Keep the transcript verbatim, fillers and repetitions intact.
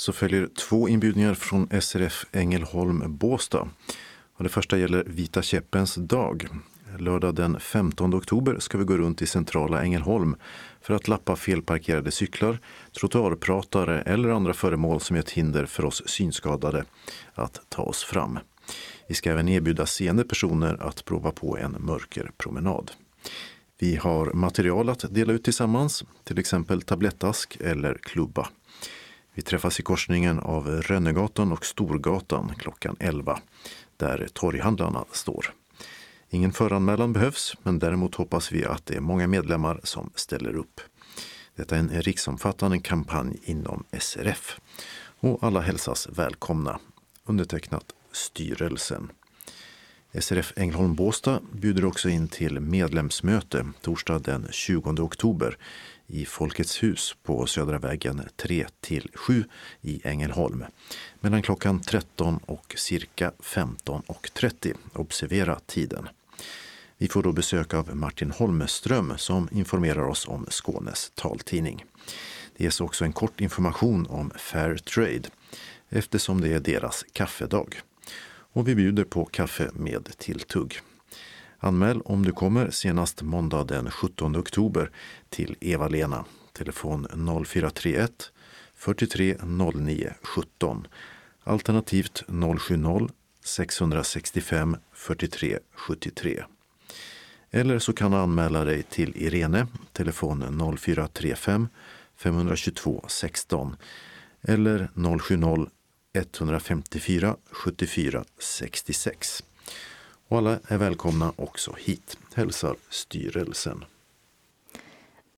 så följer två inbjudningar från S R F Ängelholm Båstad. Och det första gäller Vita käppens dag. Lördag den femtonde oktober ska vi gå runt i centrala Ängelholm för att lappa felparkerade cyklar, trottoarpratare eller andra föremål som är ett hinder för oss synskadade att ta oss fram. Vi ska även erbjuda seende personer att prova på en mörkerpromenad. Vi har material att dela ut tillsammans, till exempel tablettask eller klubba. Vi träffas i korsningen av Rönnegatan och Storgatan klockan elva, där torghandlarna står. Ingen föranmälan behövs, men däremot hoppas vi att det är många medlemmar som ställer upp. Detta är en riksomfattande kampanj inom S R F. Och alla hälsas välkomna. Undertecknat styrelsen. S R F Ängelholm Båstad bjuder också in till medlemsmöte torsdag den tjugonde oktober i Folkets hus på Södra vägen tre till sju i Ängelholm. Mellan klockan tretton och cirka femton och trettio. Observera tiden. Vi får då besök av Martin Holmeström som informerar oss om Skånes taltidning. Det ges också en kort information om Fair Trade eftersom det är deras kaffedag. Och vi bjuder på kaffe med tilltugg. Anmäl om du kommer senast måndag den sjuttonde oktober till Eva-Lena. Telefon noll fyra tre ett fyrtiotre noll nio sjutton. Alternativt noll sju noll sex sex fem fyrtiotre sjuttiotre. Eller så kan du anmäla dig till Irene. Telefon noll fyra tre fem fem två två sexton. Eller noll sju noll ett fem fyra sju fyra sex sex. Och alla är välkomna också hit, hälsar styrelsen.